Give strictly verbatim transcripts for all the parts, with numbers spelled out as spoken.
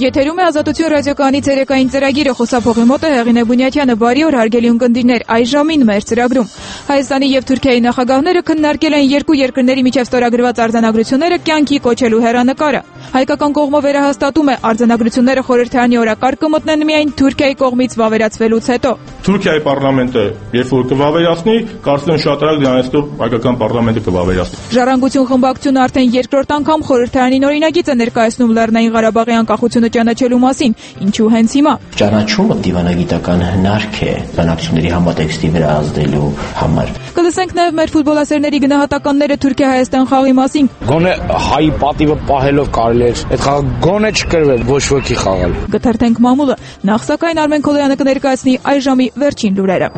Եթերում է Ազատություն ռադիոկայանի ցերեկային ծրագիրը, խոսափողի մոտ է Հեղինե Բունյաթյանը։ Բարի օր, հարգելի ունկնդիրներ, այս ժամին մեր ծրագրում Հայաստանի եւ Թուրքիայի նախագահները քննարկել են երկու երկրների միջև ստորագրված արձանագրությունները կյանքի կոչելու հեռանկարը։ Հայկական կողմը վերահաստատում է, արձանագրությունները խորհրդարանի օրակարգ կմտնեն միայն Թուրքիայի կողմից վավերացվելուց հետո։ Թուրքիայի պարլամենտը երբ որ կվավերացնի, կարծում եմ շատ արագ դրանից հետո հայկական պարլամենտը կվավերացնի։ Ժառանգություն խմբակցությունը արդեն երկրորդ անգամ խորհրդարանին օրինագիծ է ներկայացնում Լեռնային Ղարաբաղի անկախությունը ճանաչելու մասին, ինչու հենց հիմա։ Ճանաչումը դիվանագիտական հնարք է բանակցությունների համատեքստի վրա ազդելու համար։ Կլսենք նաև մեր ֆուտբոլասերների գնահատականները Թուրքիա-Հայաստան խաղի մասին։ Գոնե հայի պատիվը պահելով կարելի է այդ խաղը գոնե չկրվել, ոչ ոքի խաղալ։ Կթերթենք մամուլը, նախ սակայն Արմեն Քոլոյանը կներկայացնի այս ժամի վերջին լուրերը։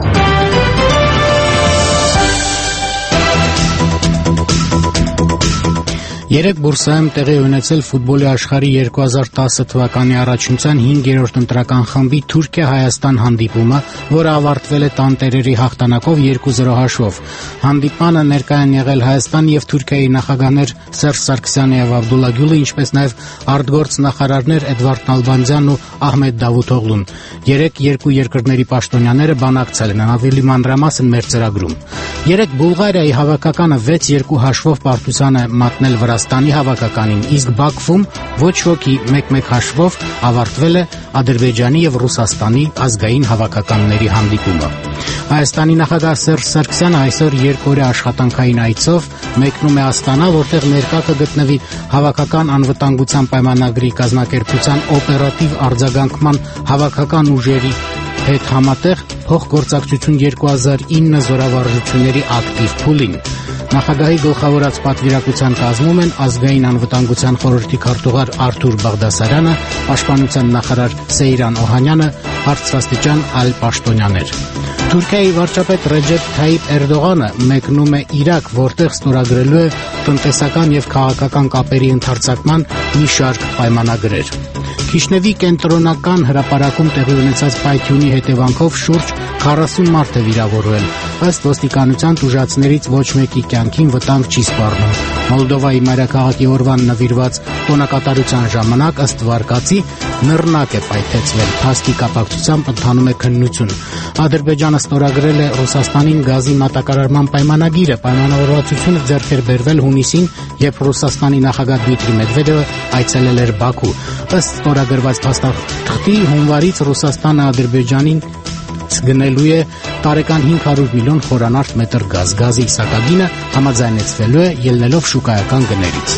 Երեկ Բուրսայում տեղի ունեցել ֆուտբոլի աշխարհի երկու հազար տասը թվականի առաջնության հինգերորդ ընտրական խմբի Թուրքիա-Հայաստան հանդիպումը, որը ավարտվել է տանտերերի հաղթանակով երկու զրո հաշվով։ Հանդիպմանը ներկայ են եղել Հայաստան եւ Թուրքիայի նախագահներ Սերժ Սարգսյանը եւ Աբդուլլա Գյուլը, ինչպես նաեւ արտգործ նախարարներ Էդվարդ Նալբանդյանն ու Ահմեդ Դավութօղլուն։ Երեկ երկու երկրների պաշտոնյաները բանակցել են, ավելի մանրամասն մեր ծրագրում։ Երեկ Բուլղարիայի հավաքականը վեց երկու հաշվով պարտության է մատնել Վրաստանի հավաքականին, իսկ Բաքվում ոչ ոքի մեկ-մեկ հաշվով ավարտվել է Ադրբեջանի եւ Ռուսաստանի ազգային հավաքականների հանդիպումը։ Հայաստանի նախագահ Սերժ Սարգսյանը այսօր երկօրյա աշխատանքային այցով մեկնում է Աստանա, որտեղ ներկա կգտնվի հավաքական անվտանգության պայմանագրի կազմակերպության օպերատիվ արձագանքման հավաքական ուժերի հետ համատեղ փոխգործակցություն երկու հազար ինը զորավարժությունների ակտիվ փուլին։ Նախագահի գլխավորած պատվիրակության կազմում են ազգային անվտանգության խորհրդի քարտուղար Արթուր Բաղդասարյանը, պաշտպանության նախարար Սեյրան Օհանյանը, բարձրաստիճան այլ պաշտոնյաներ։ Թուրքիայի վարչապետ Ռեջեփ Թայիփ Էրդողանը մեկնում է Իրաք, որտեղ ստորագրելու է տնտեսական եւ քաղաքական կապերի ընդարձակման մի շարք պայմանագրեր։ Քիշնևի կենտրոնական հրապարակում տեղի ունեցած պայթյունի հետևանքով շուրջ քառասուն մարդ է վիրավորվել։ Ըստ ոստիկանության տուժածներից ոչ մեկի կյանքին վտանգ չի սպառնում։ Մոլդովայի մայրաքաղաքի օրվան նվիրված տոնակատարության ժամանակ ըստ վարկածի նռնակ է պայթեցվել։ Փաստի կապակցությամբ ընթանում է քննություն։ Ադրբեջանը ստորագրել է Ռուսաստանին գազի մատակարարման պայմանագիրը։ Պայմանավորվածությունը ձեռք էր բերվել հունիսին, երբ Ռուսաստանի նախագահ Դմիտրի Մեդվեդևը այցելել էր Բաքու։ Ըստ ստորագրված փաստաթղթի հունվարից Ռուսաստանը Ադրբեջանին գնելու է տարեկան հինգ հարյուր միլիոն խորանարդ մետր գազ։ Գազի սակագինը համաձայնեցվելու է ելնելով շուկայական գներից։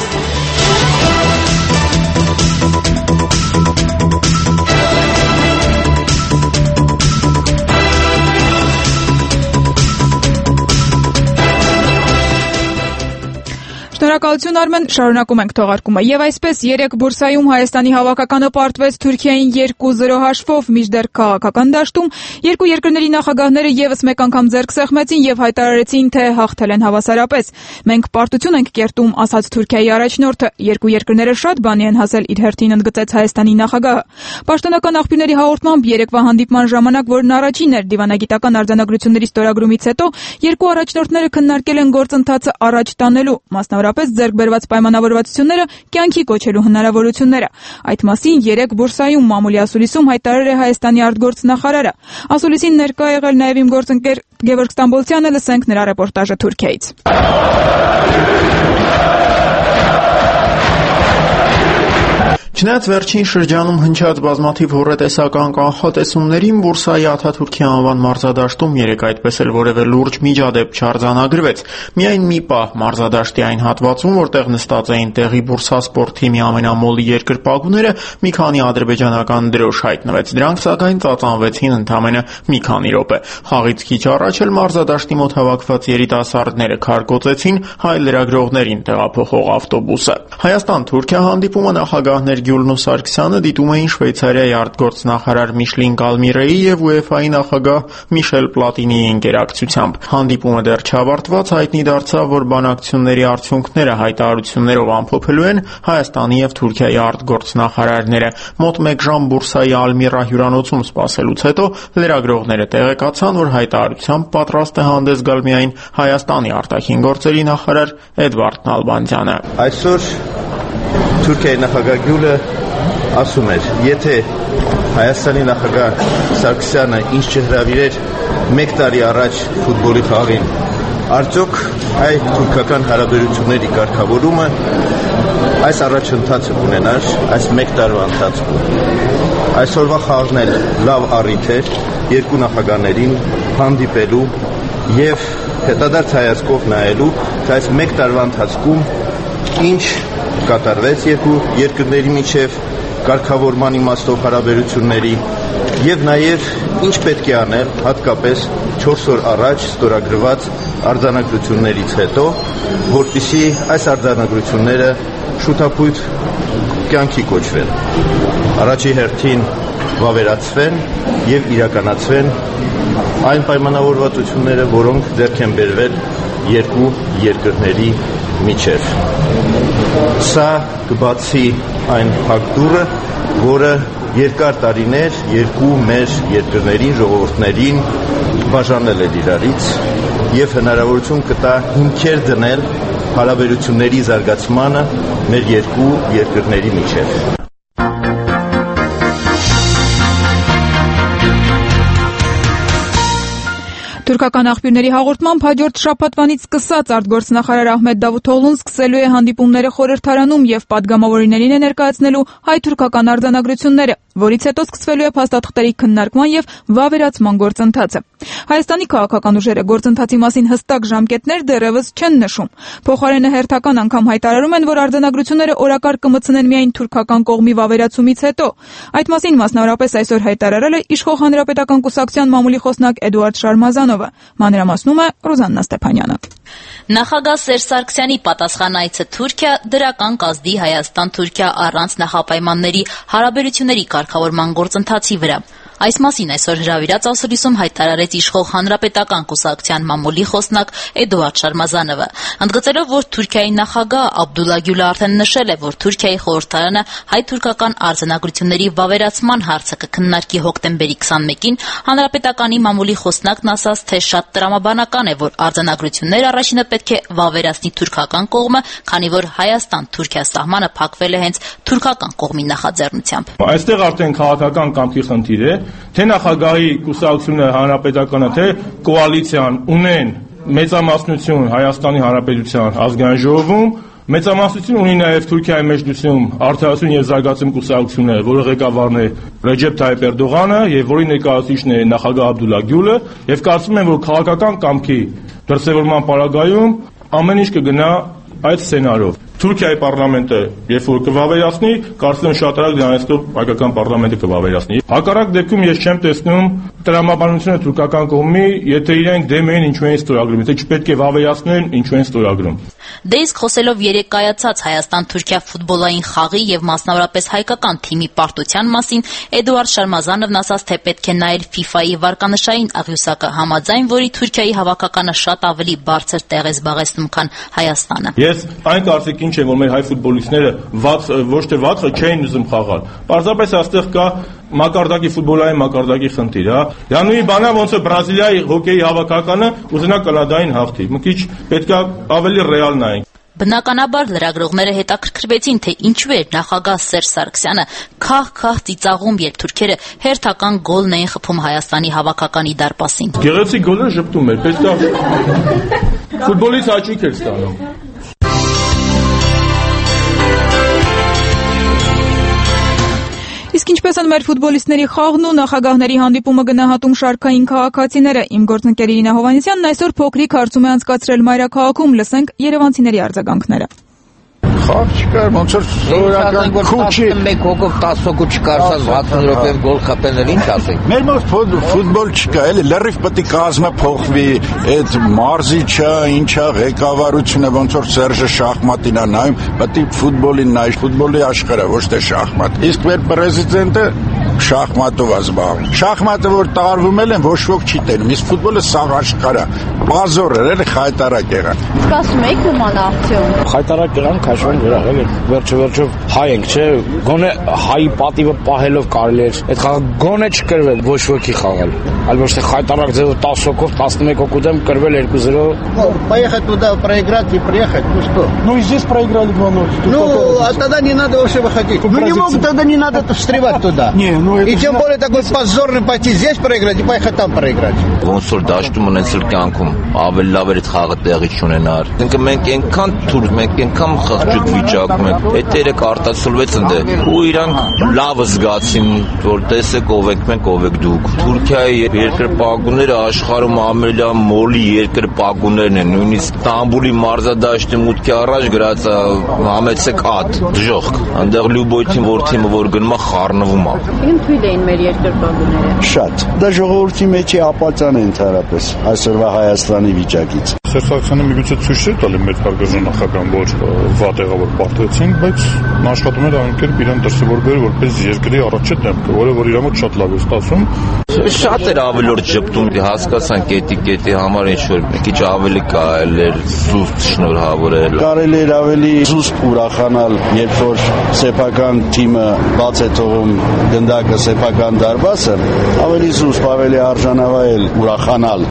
Շնորհակալություն Արմեն, շարունակում ենք թողարկումը։ Եվ այսպես երեկ Բուրսայում Հայաստանի հավաքականը պարտվեց Թուրքիային երկու զրո հաշվով, մինչդեռ քաղաքական դաշտում երկու երկրների նախագահները եւս մեկ անգամ ձեռք սեղմեցին եւ հայտարարեցին, թե հաղթել են հավասարապես։ Մենք պարտություն ենք կերտում, ասաց Թուրքիայի առաջնորդը։ Երկու երկրները շատ բանի են հասել, իր հերթին ընդգծեց Հայաստանի նախագահը։ Պաշտոնական աղբյուրների հաղորդմամբ երեկվա հանդիպման ժամանակ, որն առաջին էր դիվանագիտական արձանագրությունների ստորագրումից հետո, երկու առաջնորդները քննարկել են գործընթացը առաջ տանելու, մասնավորապես ձեռք բերված պայմանավորվածությունները կյանքի կոչելու հնարավորությունները։ Այդ մասին երեկ Բուրսայում մամուլի ասուլիսում հայտարարել է Հայաստանի արտգործ նախարարը։ Ասուլիսին ներկա եղել նաև իմ գործընկեր Գևորգ Ստամբոլցյանը, լսենք նրա ռեպորտաժը Թուրքիայից։ Չնայած վերջին շրջանում հնչած բազմաթիվ հոռետեսական կանխատեսումներին, Բուրսայի Աթաթուրքի անվան մարզադաշտում երեկ այդպես էլ որևէ լուրջ միջադեպ չարձանագրվեց։ Միայն մի պահ մարզադաշտի այն հատվածում, որտեղ նստած էին տեղի Բուրսասպորտ թիմի ամենամոլի երկրպագուները, մի քանի ադրբեջանական դրոշ հայտնվեց։ Դրանք սակայն ծածանվեցին ընդամենը մի քանի րոպե։ Խաղից քիչ առաջ էլ մարզադաշտի մոտ հավաքված երիտասարդները քարկոծեցին հայ լրագրողներին տեղափոխող ավտոբուսը։ Հայաստան-Թուրքիա հանդիպումը նախագահներ Գյուլն ու Սարգսյանը դիտում էին Շվեյցարիայի արտգործնախարար Միշլին Կալմիրեի եւ ՈՒԵՖԱ-ի նախագահ Միշել Պլատինիի ընկերակցությամբ։ Հանդիպումը դեռ չավարտված, հայտնի դարձավ, որ բանակցությունների արդյունքները հայտարարություններով ամփոփելու են Հայաստանի եւ Թուրքիայի արտգործնախարարները։ Մոտ մեկ ժամ Բուրսայի Ալմիրա հյուրանոցում սպասելուց հետո լրագրողները տեղեկացան, որ հայտարարությամբ պատրաստ է հանդես գալ միայն Հայաստանի արտաքին գործերի նախարար Էդվարդ Նալբանդյանը։ Այսօր Թուրքիայի նախագահ Գյուլը ասում էր, եթե Հայաստանի նախագահ Սարգսյանը ինչ չհրավիրեր մեկ տարի առաջ ֆուտբոլի խաղին, արդյոք հայ-թուրքական հարաբերությունների կարգավորումը այս առաջընթացը կունենար այս մեկ տարվա ընթացքում։ Այսօրվա խաղն էլ լավ առիթ էր երկու նախագահներին հանդիպելու եւ հետադարձ հայացքով նայելու, թե այս մեկ տարվա ընթացքում ինչ կատարվեց երկու երկրների միջև կարգավորման իմաստով հարաբերությունների եւ նաեւ ինչ պետք է անել հատկապես չորս օր առաջ ստորագրված արձանագրություններից հետո, որպեսզի այս արձանագրությունները շուտապույտ կյանքի կոչվեն, առաջի հերթին վավերացվեն եւ իրականացվեն այն պայմանավորվածությունները, որոնք ձեռք են բերվել երկու երկրների միջև։ Սա կբացի այն փակտուրը, որը երկար տարիներ երկու մեր երկրներին, ժողովուրդներին բաժանել էր իրարից եւ հնարավորություն կտա հիմքեր դնել հարաբերությունների զարգացմանը մեր երկու երկրների միջև։ Թուրքական աղբյուրների հաղորդմամբ հաջորդ շաբաթվանից սկսած արտգործնախարար Ահմեդ Դավութօղլուն սկսելու է հանդիպումները խորհրդարանում եւ պատգամավորներին է ներկայացնելու հայ-թուրքական արձանագրությունները, որից հետո սկսվելու է փաստաթղթերի քննարկման եւ վավերացման գործընթացը։ Հայաստանի քաղաքական ուժերը գործընթացի մասին հստակ ժամկետներ դեռևս չեն նշում։ Փոխարենը հերթական անգամ հայտարարում են, որ արձանագրությունները օրակարգ կմտցնեն միայն թուրքական կողմի վավերացումից հետո։ Այդ մասին մասնավորապես այսօր հայտարարել է Իշխող Հանրապետական կուսակցության մամուլի խոսնակ Էդուարդ Շարմազանովը։ Մանրամասնում է Ռոզաննա Ստեփանյանը։ Նախագահ Սերժ Սարգսյանի պատասխանայցը Թուրքիա դրական կազդի Հայաստան-Թուրքիա առանց նախապայմանների հարաբերությունների կարգավորման գործընթացի վրա։ Այս մասին այսօր հրավիրած ասուլիսում հայտարարեց Իշխող Հանրապետական կուսակցության մամուլի խոսնակ Էդուարդ Շարմազանովը, ընդգծելով, որ Թուրքիայի նախագահ Աբդուլլա Գյուլը արդեն նշել է, որ Թուրքիայի խորհրդարանը հայ-թուրքական արձանագրությունների վավերացման հարցը կքննարկի հոկտեմբերի քսանմեկին, Հանրապետականի մամուլի խոսնակն ասաց, թե շատ տրամաբանական է, որ արձանագրությունները առաջինը պետք է վավերացնի թուրքական կողմը, քանի որ Հայաստան-Թուրքիա սահմանը փակվել է հենց թուրքական կողմի նախաձեռնությամբ։ Այստեղ արդեն քաղաքական կամքի խնդիր է, թե նախագահի կուսակցությունը, հանրապետականը, թե կոալիցիան ունեն մեծամասնություն Հայաստանի Հանրապետության ազգային ժողովում, մեծամասնություն ունի նաև Թուրքիայի մեջլիսում Արդարություն եւ զարգացում կուսակցությունը, որը ղեկավարն է Ռեջեփ Թայիփ Էրդողանը եւ որի ներկայացուցիչն է նախագահ Աբդուլլա Գյուլը, եւ կարծում եմ, որ քաղաքական կամքի դրսևորման պարագայում ամեն ինչ կգնա այդ սցենարով։ Թուրքիայի պարլամենտը, երբ որ կվավերացնի, կարծում եմ շատ արագ դրանով հայկական պարլամենտը կվավերացնի։ Հակառակ դեպքում ես չեմ տեսնում տրամաբանությունը թուրքական կողմի, եթե իրենք դեմ էին ինչու են ստորագրում, եթե չպետք է վավերացնեն, ինչու են ստորագրում։ Դե իսկ խոսելով երեկ կայացած Հայաստան-Թուրքիա ֆուտբոլային խաղի եւ մասնավորապես հայկական թիմի պարտության մասին, Էդուարդ Շարմազանովն ասաց, թե պետք է նայել ֆիֆայի վարկանշային աղյուսակը, համաձայն որի Թուրքիայի հավաքականը շատ ավելի բարձր տեղ է զբաղեցնում, քան Հայաստանը։ Ես այն կարծիքին չեմ, որ մեր հայ ֆուտբոլիստները ոչ թե վատ չէին ուզում խաղալ։ Պարզապես այստեղ կա մակարդակի ֆուտբոլային մակարդակի խնդիր, հա։ Յանուի բանա ոնց է Բրազիլիայի հոկեյի հավաքականը ուզենա Կանադային հաղթի։ Մի քիչ պետքա ավելի ռեալ նայենք։ Բնականաբար լրագրողները հետաքրքրվեցին, թե ինչու էր նախագահ Սերժ Սարգսյանը քահ-քահ ծիծաղում, երբ թուրքերը հերթական գոլն էին խփում Հայաստանի հավաքականի դարպասին։ Գեղեցիկ գոլը ժպտում էր, պետք է ֆուտբոլից հաճույք էր ստանում։ Իսկ ինչպես են մեր ֆուտբոլիստների խաղն ու նախագահների հանդիպումը գնահատում շարքային քաղաքացիները, իմ գործընկեր Իրինա Հովհաննիսյանն այսօր փոքրիկ հարցում է անցկացրել մայրաքաղաքում, լսենք երևանցիների արձագանքները։ Խաղ չկար, ոնց որ սովորական քուչի մեկ հոգով տասը հոգու չկարծած վաթսուն րոպեով գոլ խփել, ինչ ասեք։ Մեր մոտ ֆուտբոլ չկա, էլի լրիվ պետք է կազմը փոխվի, այդ մարզիչը, ինչա ղեկավարությունը, ոնց որ Սերժը շախմատին է նայում, պետք է ֆուտբոլին նայ, ֆուտբոլի աշխարհը, ոչ թե շախմատ։ Իսկ մեր պրեզիդենտը շախմատով ազբաղում։ Շախմատը որ տարվում են, ոչ ոք չի տենում, իսկ ֆուտբոլը սաղ աշխարհ է։ Բազոր էր, էլի խայտարակ եղան։ Ասում եք նման ակցիոն։ Խայտարակ եղան, քաշվան վրա, էլի վերջը վերջը հայ ենք, չէ՞, գոնե հայի պատիվը պահելով կարելի էր։ Այդ խաղը գոնե չկրվել, ոչ ոքի խաղալ։ Այլ ոչ թե խայտարակ ձևով տասը հոգով, տասնմեկ հոգու դեմ կրվել երկու զրո։ Поехать туда, проиграть и приехать, ну что? Ну и здесь проиграли два ноль. Ну, а тогда не надо вообще выходить. Ну не могут, тогда не надо встревать туда. Не, ну это и тем более такой позорный пойти здесь проиграть и поехать там проиграть. Ոնց որ դաշտում ունեցել կյանքում ավելի լավ էր այդ խաղը տեղի չունենար։ Ինքը մենք այնքան թուրք, մենք այնքան խղճուկ վիճակում ենք, այդ երեք արտացոլվեց ընդ ու իրանք լավը զգացին, որ տեսեք ով եք մենք, ով եք դուք։ Թուրքիայի երկրպագուները աշխարհում ամենալավ մոլի երկրպագուներն են, նույնիսկ Ստամբուլի մարզադաշտի մուտքի առաջ գրած համեցեք ատ, դժոխք։ Այնտեղ լյուբոյթին որ թիմը որ գնում է խառնվում է։ Իմ թույլ էին մեր երկրպագուները։ Շատ։ Դա ժողովրդի մեջ է ապացան է ընդհանրապես այսօրվա Հայաստանի վիճակից։ Սերսակցյանը միգուցե ցույց չէ տալի մեր հարգաժան նախագահան, որ վատ եղավ որ պարտվեցին, բայց նա աշխատում էր այնքեր իրան դրսևոր բերել որպես երկրի առաջ դեմքը, որը որ իր մոտ շատ լավ է ստացվում։ Շատ էր ավելորդ ճպտում, հասկացան կետի կետի համար ինչ որ մի քիչ ավելի կարելի էր զուսպ շնորհավորել։ Կարելի էր ավելի զուսպ ուրախանալ, երբ որ սեփական թիմը բաց է թողում գնդակը սեփական դարբասը, ավելի զուսպ, ավելի արժանավայել ուրախանալ։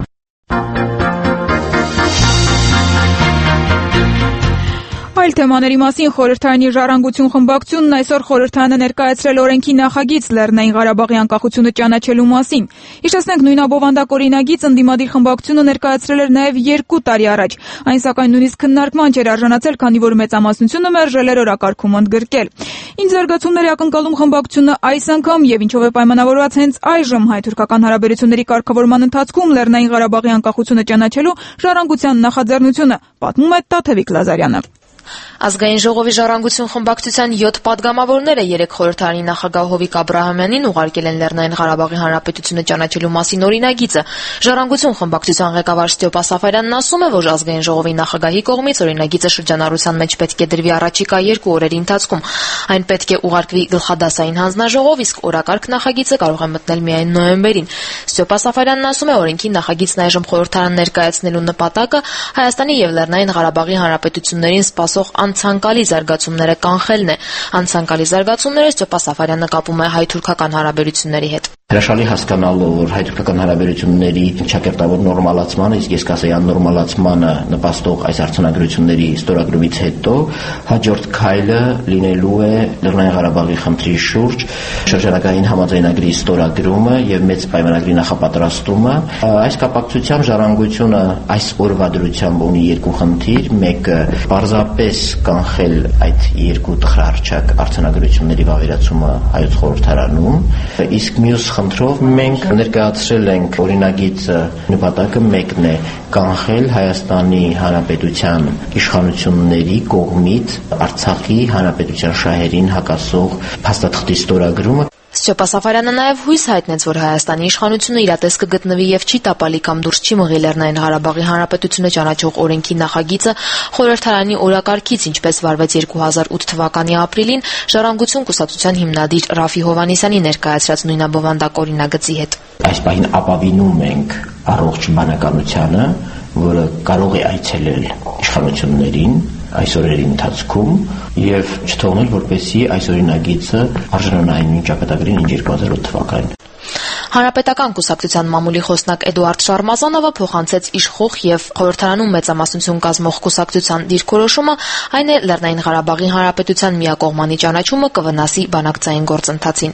Այլ թեմաների մասին խորհրդարանի ժառանգություն խմբակցությունն այսօր խորհրդարանը ներկայացրել օրենքի նախագիծ Լեռնային Ղարաբաղի անկախությունը ճանաչելու մասին։ Հիշեցնենք, նույն abովանդակ օրինագիծ ընդդիմադիր խմբակցությունը ներկայացրել էր նաև երկու տարի առաջ։ Այն սակայն նույնիսկ քննարկման չէր արժանացել, քանի որ մեծամասնությունը մերժել էր օրակարգում ընդգրկել։ Ինչ զարգացումների ակնկալում խմբակցությունը այս անգամ եւ ինչով է պայմանավորված հենց այժմ հայ-թուրքական հարաբերությունների կարգավորման ընթացքում Լեռնային Ղարաբաղի անկախությունը ճանաչելու ժառանգության նախաձեռնությունը, պատմում է Տաթևիկ Լազարյանը։ Ազգային ժողովի ժառանգություն խմբակցության յոթ падգամավորները երեք խորհրդարանի նախագահ Հովիկ Աբրահամյանին ուղարկել են Լեռնային Ղարաբաղի Հանրապետությունը ճանաչելու մասին օրինագիծը։ Ժառանգություն խմբակցության ղեկավար Ստյոպա Սաֆարյանն ասում է, որ ազգային ժողովի նախագահի կողմից օրինագիծը շրջանառության մեջ պետք է դրվի առաջիկա երկու օրերի ընթացքում։ Այն պետք է ուղարկվի գլխադասային հանձնաժողով, իսկ օրակարգ նախագիծը կարող է մտնել միայն նոյեմբերին։ Ստյոպա Սաֆարյանն ասում է, օրենքի նախագիծն այժմ խորհրդարան ներկայացնելու նպատակը Հայաստանի եւ Լեռնային Ղարաբաղի Հանրապետություններին սպասող անցանկալի զարգացումները կանխելն է։ Անցանկալի զարգացումները Ստյոպա Սաֆարյանը կապում է հայ-թուրքական հարաբերությունների հետ։ Հրաշալի հասկանալով, որ հայ-թուրքական հարաբերությունների ճակերտավոր նորմալացմանը, իսկ ես կասեի աննորմալացմանը նպաստող այս արձանագրությունների ստորագրումից հետո հաջորդ քայլը լինելու է Լեռնային Ղարաբաղի խնդրի շուրջ շրջանային համաձայնագրի ստորագրումը եւ մեծ պայմանագրի նախապատրաստումը։ Այս կապակցությամբ ժառանգությունը այս օրվա դրությամբ ունի երկու խնդիր, մեկը պարզապես կանխել այդ երկու տխրահարճակ արձանագրությունների վավերացումը հայոց խորհրդարանում, իսկ մյուս խնդրով մենք ներկայացրել ենք օրինագիծը, նպատակը մեկն է կանխել Հայաստանի Հանրապետության իշխանությունների կողմից Արցախի Հանրապետության շահերին հակասող փաստաթղթի ստորագրումը։ Ստյոպա Սաֆարյանը նաև հույս հայտնեց, որ Հայաստանի իշխանությունը իրատես կգտնվի եւ չի տապալի կամ դուրս չի մղի Լեռնային Ղարաբաղի Հանրապետությունը ճանաչող օրենքի նախագիծը խորհրդարանի օրակարգից, ինչպես վարվեց երկու հազար ութ թվականի ապրիլին Ժառանգություն կուսակցության հիմնադիր Ռաֆի Հովհաննիսյանի ներկայացրած նույն abովանդակ օրինագծի հետ։ Այս պահին ապավինում ենք առողջ բանականությանը, որը կարող է այցելել իշխանություններին այս օրերի ընթացքում եւ չթողնել, որպեսզի այս օրինագիծը արժանանա այն նույն ճակատագրին, ինչ երկու հազար ութ թվականին։ Հանրապետական կուսակցության մամուլի խոսնակ Էդուարդ Շարմազանովը փոխանցեց իշխող եւ խորհրդարանում մեծամասնություն կազմող կուսակցության դիրքորոշումը, այն է Լեռնային Ղարաբաղի Հանրապետության միակողմանի ճանաչումը կվնասի բանակցային գործընթացին։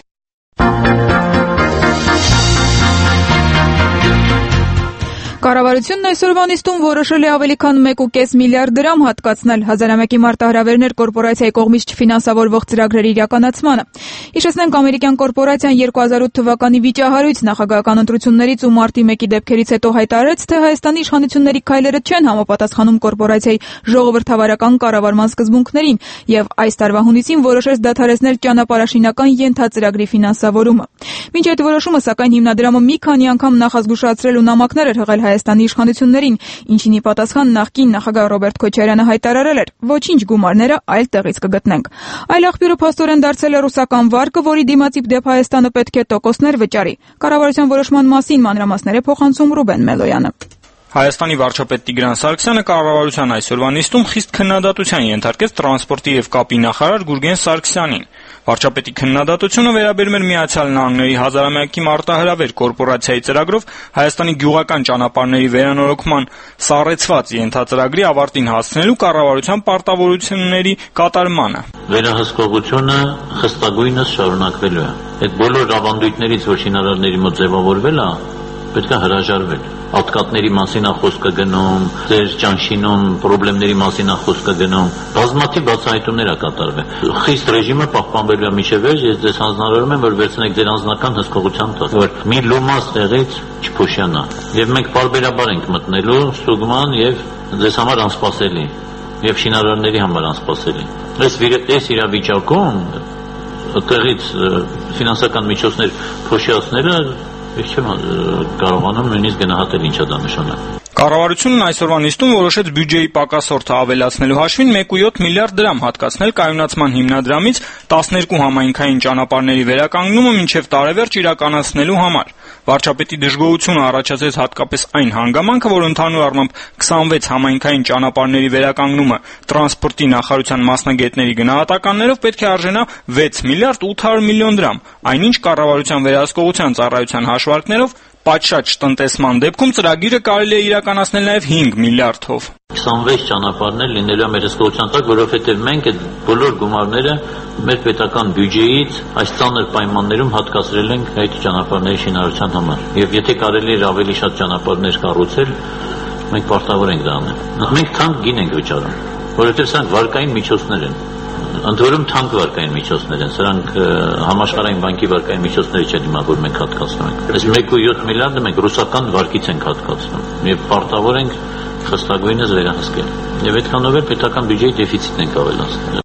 Կառավարությունն այսօրվա նիստում որոշել է ավելի քան մեկ կoma պենս միլիարդ դրամ հատկացնել հազարամյակի մարտահրավերներ կորպորացիայի կողմից չֆինանսավորվող ծրագրերի իրականացմանը։ Հիշեցնենք, ամերիկյան կորպորացիան երկու հազար ութ թվականի վիճահարույց նախագահական ընտրություններից ու մարտի մեկի դեպքերից հետո հայտարարեց, թե Հայաստանի իշխանությունների քայլերը չեն համապատասխանում կորպորացիայի ժողովրդավարական կառավարման սկզբունքներին եւ այս տարվա հունիսին որոշեց դադարեցնել ճանապարհաշինական ենթածրագրի ֆինանսավորումը։ Մինչ այդ որոշումը, սակայն, հիմնադրամը մի քանի անգամ նախազգուշացրել ու նամակներ էր հղել Հայաստանի իշխանություններին, ինչին ի պատասխան նախկին նախագահ Ռոբերտ Քոչարյանը հայտարարել էր. «Ոչինչ գումարները այլ տեղից կգտնենք»։ Այլ աղբյուրը փաստորեն դարձել է ռուսական վարկը, որի դիմաց իբդեպ Հայաստանը պետք է տոկոսներ վճարի։ Կառավարության որոշման մասին մանրամասներ է փոխանցում Ռուբեն Մելոյանը։ Հայաստանի վարչապետ Տիգրան Սարգսյանը կառավարության այսօրվա նիստում խիստ քննադատության ենթարկեց տրանսպորտի եւ կապի նախարար Գուրգեն Սարգսյանին։ Վարչապետի քննադատությունը վերաբերում էր Միացյալ Նահանգների հազարամյակի մարտահրավեր կորպորացիայի ծրագրով Հայաստանի գյուղական ճանապարհների վերանորոգման սառեցված ենթածրագրի ավարտին հասցնելու կառավարության պարտավորությունների կատարմանը։ Վերահսկողությունը խստագույնս շարունակվելու է։ Այդ բոլոր ավանդույթներից, որ շինարարների մոտ ձևավորվել է, պետք է հրաժարվել։ Ատկատների մասին է խոսքը գնում, ձեր ճանշինում խնդիրների մասին է խոսքը գնում, բազմաթիվ բացահայտումներ է կատարվել։ Խիստ ռեժիմը պահպանվելու է մինչև վերջ, ես ձեզ հանձնարարում եմ, որ վերցնեք ձեր անձնական հսկողության տակ, որ մի լոմաս տեղից չփոշյանա։ Եվ մենք պարբերաբար ենք մտնելու ստուգման եւ ձեզ համար անսպասելի, եւ շինարարների համար անսպասելի։ Այս այս իրավիճակում տեղից ֆինանսական միջոցներ փոշիացնելը Ես չեմ կարողանում նույնիսկ գնահատել ինչա դա նշանակում։ Կառավարությունն այսօրվա նիստում որոշեց բյուջեի պակասորդը ավելացնելու հաշվին մեկ կողմը յոթ միլիարդ դրամ հատկացնել կայունացման հիմնադրամից տասներկու համայնքային ճանապարհների վերականգնումը մինչև տարեվերջ իրականացնելու համար։ Վարչապետի դժգոհությունը առաջացեց հատկապես այն հանգամանքը, որ ընդհանուր առմամբ քսանվեց համայնքային ճանապարհների վերականգնումը տրանսպորտի նախարարության մասնագետների գնահատականներով պետք է արժենա վեց միլիարդ ութ հարյուր միլիոն դրամ, այնինչ կառավարության վերահսկողության ծառայության հաշվարկներով պատշաճ տնտեսման դեպքում ծրագիրը կարելի է իրականացնել նաև հինգ միլիարդով։ քսանվեց ճանապարհներ լինելու է մեր հսկողության տակ, որովհետև մենք այդ բոլոր գումարները մեր պետական բյուջեից այս ծանր պայմաններում հատկացրել ենք այդ ճանապարհների շինարարության համար։ Եվ եթե կարելի էր ավելի շատ ճանապարհներ կառուցել, մենք պարտավոր ենք դա անել։ Մենք թանկ գին ենք վճարում, որովհետև սրանք վարկային միջոցներ են։ Ընդորում թանկ վարկային միջոցներ են, սրանք համաշխարհային բանկի վարկային միջոցները չեն հիմա, որ մենք հատկացնում ենք։ Այս մեկ կողմը յոթ միլիարդը մենք ռուսական վարկից ենք հատկացնում եւ պարտավոր ենք խստագույնս վերահսկել։ Եվ այդքանով էլ պետական բյուջեի դեֆիցիտն ենք ավելացնել։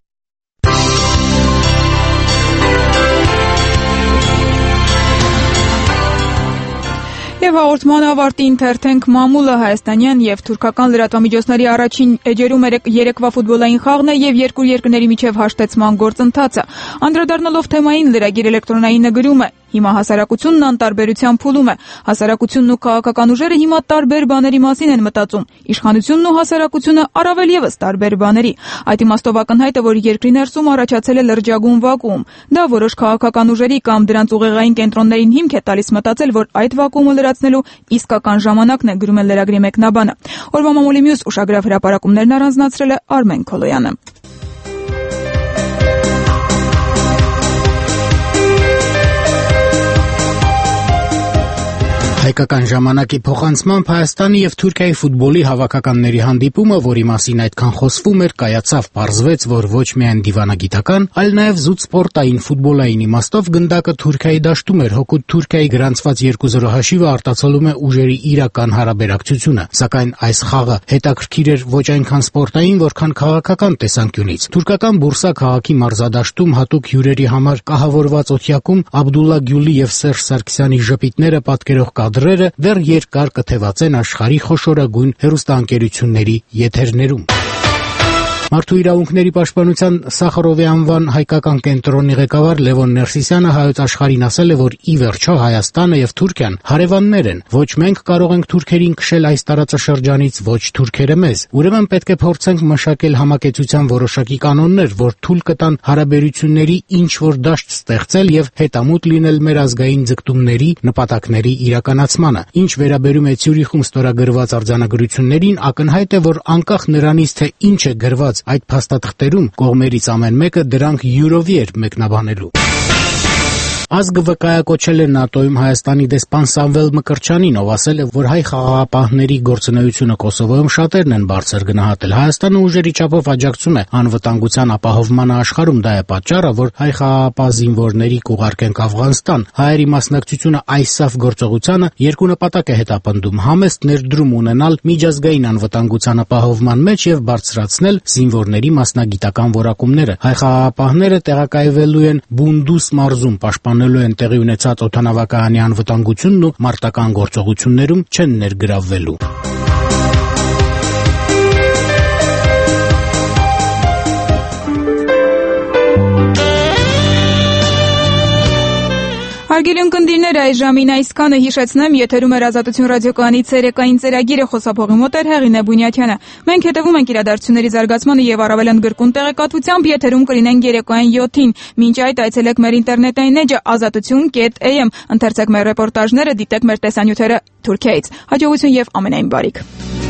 Եվ հաղորդման ավարտին թերթենք մամուլը հայաստանյան եւ թուրքական լրատվամիջոցների առաջին էջերում երեկվա ֆուտբոլային խաղն է եւ երկու երկրների միջև հաշտեցման գործընթացը։ Անդրադառնալով թեմային, լրագիր էլեկտրոնայինը գրում է. Հիմա հասարակությունն անտարբերության փուլում է։ Հասարակությունն ու քաղաքական ուժերը հիմա տարբեր բաների մասին են մտածում։ Իշխանությունն ու հասարակությունը առավել եւս տարբեր բաների։ Այդ իմաստով ակնհայտ է, որ երկրի ներսում առաջացել է լրջագույն վակուում։ Դա որոշ քաղաքական ուժերի կամ դրանց ուղեղային կենտրոններին հիմք է տալիս մտածել, որ այդ վակուումը լրացնելու իսկական ժամանակն է, գրում է լրագրի մեկնաբանը։ Օրվա մամուլի մյուս ուշագրավ հրապարակումներն առանձնացրել է Արմեն Քոլոյանը։ Հայկական ժամանակի փոխանցմամբ Հայաստանի եւ Թուրքիայի ֆուտբոլի հավաքականների հանդիպումը, որի մասին այդքան խոսվում էր, կայացավ, պարզվեց, որ ոչ միայն դիվանագիտական, այլ նաեւ զուտ սպորտային ֆուտբոլային իմաստով գնդակը Թուրքիայի դաշտում էր, հօգուտ Թուրքիայի գրանցված երկու զրո հաշիվը արտացոլում է ուժերի իրական հարաբերակցությունը, սակայն այս խաղը հետաքրքիր էր ոչ այնքան սպորտային, որքան քաղաքական տեսանկյունից։ Թուրքական Բուրսա քաղաքի մարզադաշտում հատուկ հյուրերի համար կահավորված օթյակում Աբդուլլա Գյուլի եւ Սերժ Սարգսյանի ժպիտները պատկերող կադրերը դեռ երկար կթևածեն աշխարհի խոշորագույն հեռուստաընկերությունների եթերներում։ Մարդու իրավունքների պաշտպանության Սախարովի անվան հայկական կենտրոնի ղեկավար Լևոն Ներսիսյանը հայոց աշխարհին ասել է, որ ի վերջո Հայաստանը եւ Թուրքիան հարևաններ են։ Ոչ մենք կարող ենք թուրքերին քշել այս տարածաշրջանից, ոչ թուրքերը մեզ։ Ուրեմն պետք է փորձենք մշակել համակեցության որոշակի կանոններ, որ թույլ կտան հարաբերությունների ինչ որ դաշտ ստեղծել եւ հետամուտ լինել մեր ազգային ձգտումների, նպատակների իրականացմանը։ Ինչ վերաբերում է Ցյուրիխում ստորագրված արձանագրություններին, ակնհայտ է, որ անկախ նրանից, թե ինչ է գրված այդ փաստաթղթերում, կողմերից ամեն մեկը դրանք յուրովի էր մեկնաբանելու։ Ազգը վկայակոչել է ՆԱՏՕ-ում Հայաստանի դեսպան Սամվել Մկրտչյանին, ով ասել է, որ հայ խաղաղապահների գործունեությունը Կոսովոյում շատերն են բարձր գնահատել։ Հայաստանը ուժերի չափով աջակցում է անվտանգության ապահովմանը աշխարհում, դա է պատճառը, որ հայ խաղաղապահ զինվորների կուղարկենք Աֆղանստան։ Հայերի մասնակցությունը այս սավ գործողությանը երկու նպատակ է հետապնդում՝ համեստ ներդրում ունենալ միջազգային անվտանգության ապահովման մեջ եւ բարձրացնել զինվորների մասնագիտական որակումները։ Հայ խաղաղապահները տեղակայվելու են Բունդուս մարզում, պաշտպան քննելու են տեղի ունեցած օդանավակայանի անվտանգությունն ու մարտական գործողություններում չեն ներգրավվելու։ Հարգելի ունկնդիրներ, այս ժամին այսքանը հիշեցնեմ, եթերում էր Ազատություն ռադիոկայանի ցերեկային ծերագիրը, խոսափողի մոտ էր Հեղինե Բունյաթյանը։ Մենք հետևում ենք իրադարձությունների զարգացմանը եւ առավել ընդգրկուն տեղեկատվությամբ եթերում կլինենք երեկոյան յոթին։ Մինչ այդ այցելեք մեր ինտերնետային էջը ազատություն կետ էյ էմ, ընթերցեք մեր ռեպորտաժները, դիտեք մեր տեսանյութերը Թուրքիայից։ Հաջողություն եւ ամենայն բարիք։